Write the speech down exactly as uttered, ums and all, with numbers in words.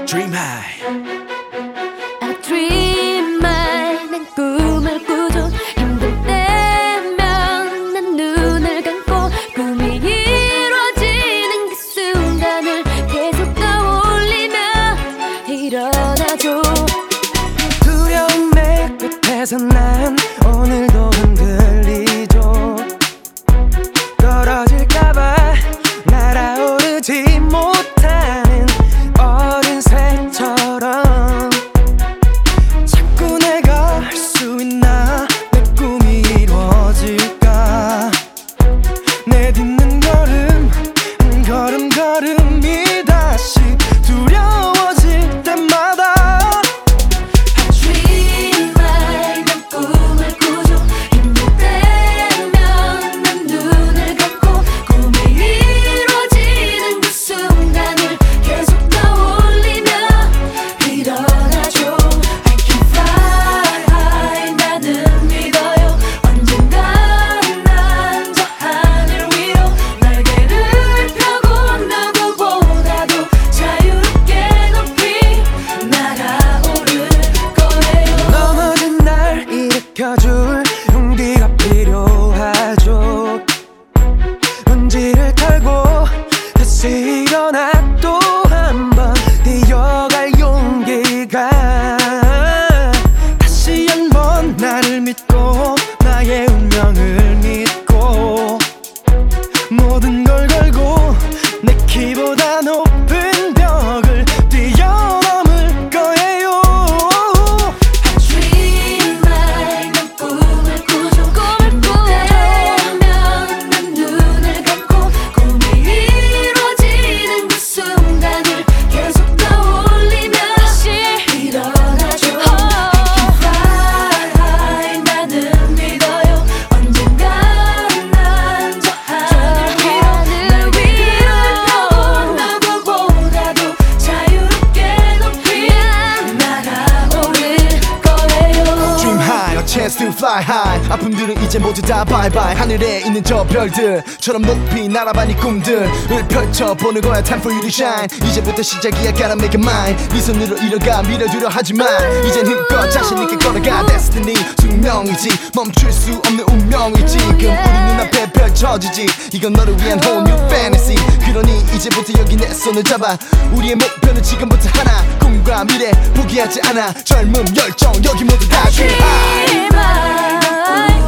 Dream high I dream high 난 꿈을 꾸죠 힘들 때면 난 눈을 감고 꿈이 이루어지는 그 순간을 계속 떠올리며 일어나죠 두려움의 끝에서 난 오늘도 흔들리죠 떨어질까봐 날아오르지 못하는 어린 새처럼 자꾸 내가 할 수 있나 내 꿈이 이루어질까 내딛는 걸음 한 걸음 걸음이 다시 두려워질 때마다 줄 용기가 필요하죠 먼지를 털고 다시 일어나 또 한 번 뛰어갈 용기가 다시 한번 나를 믿고 나의 운명을 믿고 모든 걸 걸고 내 키보다 높은 벽을 뛰어넘을 거예요 Chance to fly high 아픔들은 이제 모두 다 bye bye 하늘에 있는 저 별들처럼 높이 날아봐 네 꿈들을 펼쳐보는 거야 Time for you to shine 이제부터 시작이야 gotta make it mine 네 손으로 이뤄가 밀어두려 하지만 이젠 힘껏 자신있게 걸어가 Destiny 숙명이지 멈출 수 없는 운명이지 지금 우리 눈앞에 펼쳐지지 이건 너를 위한 whole new fantasy 그러니 이제부터 여기 내 손을 잡아 우리의 목표는 지금부터 하나 꿈과 미래 포기하지 않아 젊음 열정 여기 모두 다 Dream high